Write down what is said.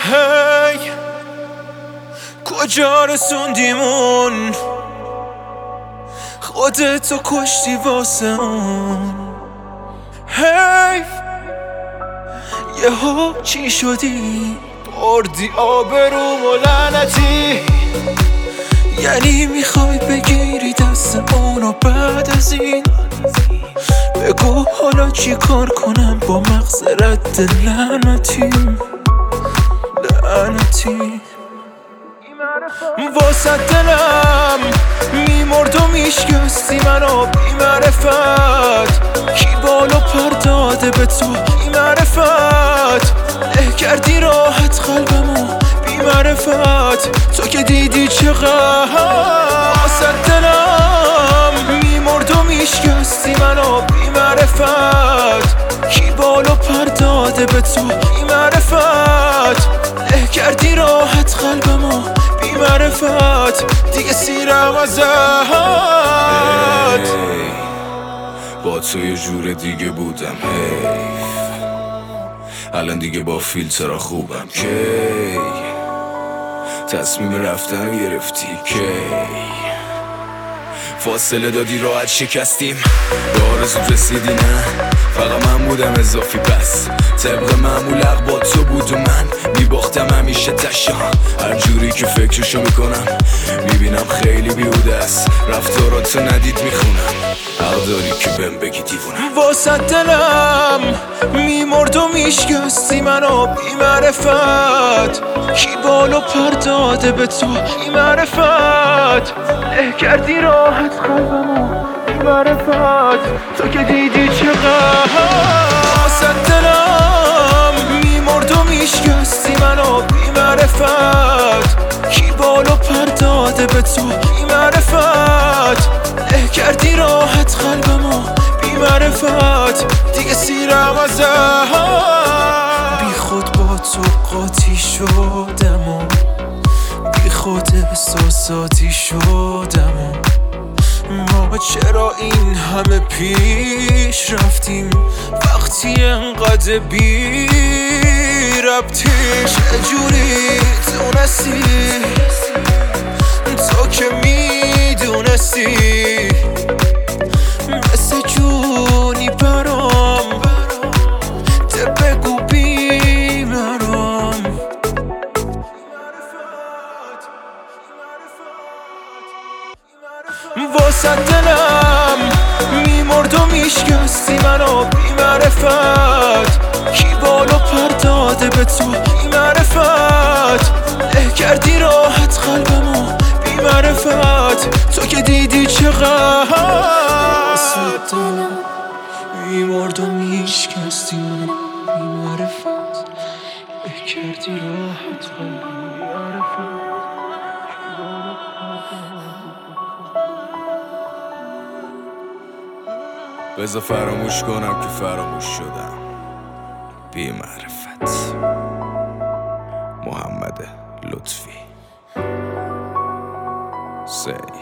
هی کجا رسوندیمون، خودتو کشتی واسه اون. حیف یهو چی شدی، بردی آبروم و لعنتی. یعنی میخوای بگیری دست اونو بعد از این؟ بگو حالا چی کار کنم با مغز رد لعنتی. واسه دلم میمرد و میشکستی منو بی معرفت. کی بالو پر داده به تو بی معرفت، له کردی راحت قلبمو بی معرفت. تو که دیدی چقدر واسه دلم میمرد و میشکستی منو بی معرفت. کی بالو پر داده به تو بی معرفت، له کردی راحت قلبمو بی معرفت. دیگه سیرم ازت. با تو یه جور دیگه بودم، حیف الان دیگه با فیلترها خوبم. کی تصمیم رفتن گرفتی، کی فاصله دادی راحت شکستیم. به آرزوت رسیدی نه، فقط من بودم اضافی. پس طبق معمول حق با تو بود و من میباختم همیشه تشم. هر جوری که فکرشو میکنم میبینم خیلی بیهوده است. رفتاراتو ندید میخونم، حق داری که بهم بگی دیوونم. واسه دلم میمرد و میشکستی منو بی معرفت. کی بالو پر داده به تو بی معرفت، له کردی راحت قلبمو بی معرفت. تو که دیدی چقدر واسه دلم میمرد و میشکستی منو بی معرفت. کی بالو پر داده به تو بی معرفت، له کردی راحت قلبمو بی معرفت. دیگه سیرم ازت. بی خود با تو قاطی شدم و بی خود احساساتی شدم و ما چرا این همه پیش رفتیم وقتی انقدر بی ربطی. چجوری تونستی تو که میدونستی مثل جونی برام ده بگو بیمرام. واسه دلم میمرد و میشکستی منو بی معرفت. کی بالو پر داده به تو بی معرفت، له کردی راحت قلبمو بی معرفت. تو که دیدی چقدر واسه دلم میمرد و میشکستی منو بی معرفت، له کردی راحت قلبمو بی معرفت. بذار فراموش کنم که فراموش شدم. بی معرفت. محمد لطفی. سی